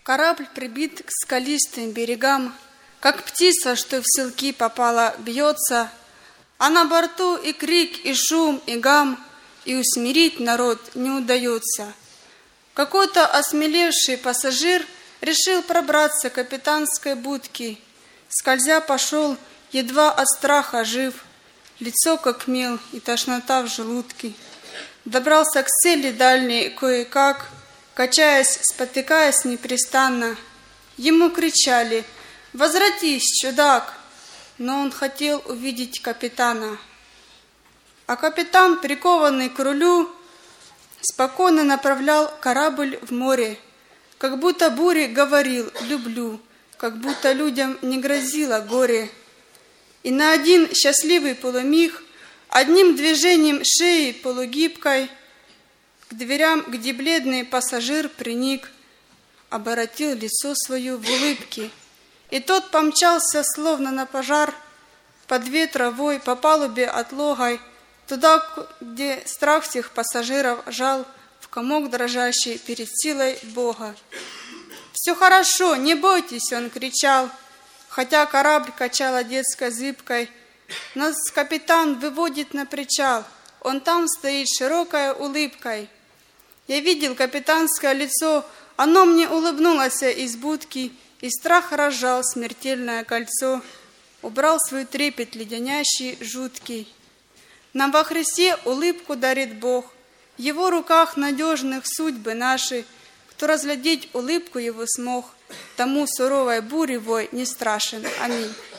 Корабль прибит к скалистым берегам, как птица, что в селки попала, бьется, а на борту и крик, и шум, и гам, и усмирить народ не удается. Какой-то осмелевший пассажир решил пробраться к капитанской будке. Скользя пошел, едва от страха жив, лицо как мел и тошнота в желудке. Добрался к цели дальней кое-как, качаясь, спотыкаясь непрестанно. Ему кричали: «Возвратись, чудак!» Но он хотел увидеть капитана. А капитан, прикованный к рулю, спокойно направлял корабль в море, как будто буре говорил «люблю», как будто людям не грозило горе. И на один счастливый полумиг, одним движением шеи полугибкой, к дверям, где бледный пассажир приник, оборотил лицо свое в улыбке, и тот помчался, словно на пожар, под ветровой, по палубе отлогой, туда, где страх всех пассажиров жал в комок дрожащий перед силой Бога. «Все хорошо, не бойтесь!» — он кричал, хотя корабль качала детской зыбкой. Нас капитан выводит на причал, он там стоит широкой улыбкой. Я видел капитанское лицо, оно мне улыбнулось из будки, и страх разжал смертельное кольцо, убрал свой трепет леденящий, жуткий. Нам во Христе улыбку дарит Бог, в Его руках надежных судьбы наши. Кто разглядеть улыбку Его смог, тому суровой бури вой не страшен. Аминь.